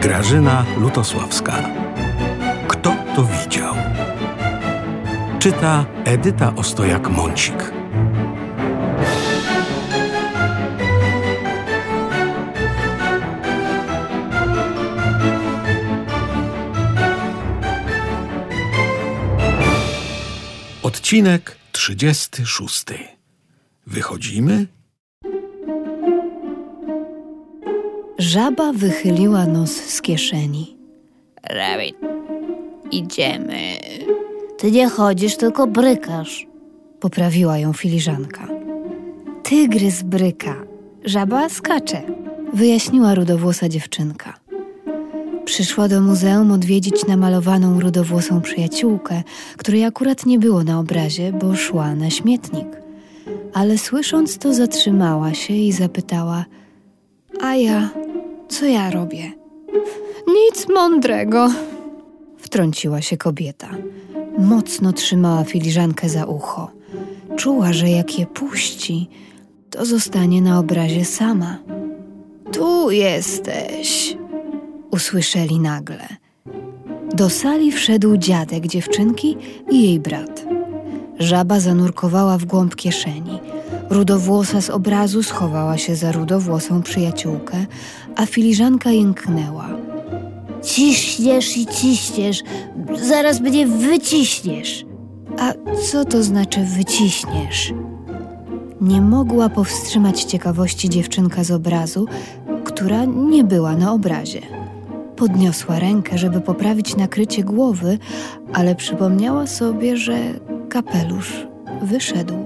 Grażyna Lutosławska. Kto to widział? Czyta Edyta Ostojak-Mącik. Odcinek 36. Wychodzimy? Żaba wychyliła nos z kieszeni. Rabbit, idziemy. Ty nie chodzisz, tylko brykasz. Poprawiła ją filiżanka. Tygrys bryka, żaba skacze, wyjaśniła rudowłosa dziewczynka. Przyszła do muzeum odwiedzić namalowaną rudowłosą przyjaciółkę, której akurat nie było na obrazie, bo szła na śmietnik. Ale słysząc to, zatrzymała się i zapytała: a ja, co ja robię? Nic mądrego, wtrąciła się kobieta. Mocno trzymała filiżankę za ucho. Czuła, że jak je puści, to zostanie na obrazie sama. Tu jesteś, usłyszeli nagle. Do sali wszedł dziadek dziewczynki i jej brat. Żaba zanurkowała w głąb kieszeni. Rudowłosa z obrazu schowała się za rudowłosą przyjaciółkę, a filiżanka jęknęła. Ciśniesz i ciśniesz, zaraz mnie wyciśniesz. A co to znaczy wyciśniesz? Nie mogła powstrzymać ciekawości dziewczynka z obrazu, która nie była na obrazie. Podniosła rękę, żeby poprawić nakrycie głowy, ale przypomniała sobie, że kapelusz wyszedł.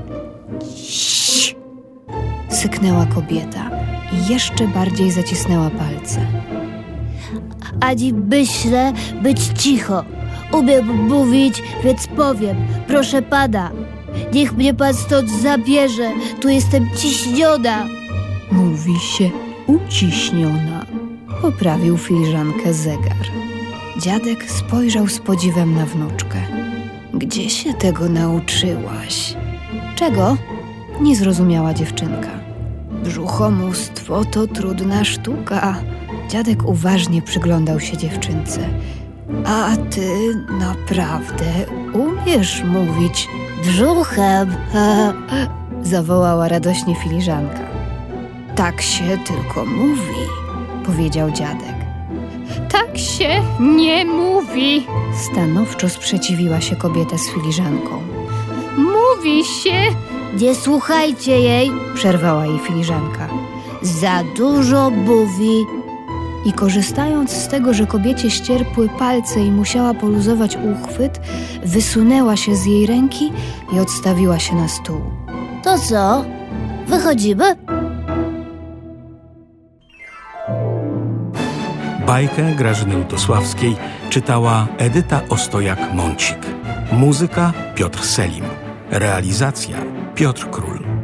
Syknęła kobieta i jeszcze bardziej zacisnęła palce. Ani myślę być cicho. Umiem mówić, więc powiem. Proszę pana, niech mnie pan stąd zabierze. Tu jestem ciśniona. Mówi się uciśniona, poprawił filiżankę zegar. Dziadek spojrzał z podziwem na wnuczkę. Gdzie się tego nauczyłaś? Czego? Nie zrozumiała dziewczynka. Brzuchomóstwo to trudna sztuka. Dziadek uważnie przyglądał się dziewczynce. A ty naprawdę umiesz mówić Brzuchem. zawołała radośnie filiżanka. Tak się tylko mówi, powiedział dziadek. Tak się nie mówi, Stanowczo sprzeciwiła się kobieta z filiżanką. mówi się. Nie słuchajcie jej. Przerwała jej filiżanka. Za dużo mówi. I korzystając z tego, że kobiecie ścierpły palce i musiała poluzować uchwyt, wysunęła się z jej ręki i odstawiła się na stół. To co? Wychodzimy? Bajkę Grażyny Lutosławskiej czytała Edyta Ostojak-Mącik. Muzyka Piotr Selim. Realizacja Piotr Król.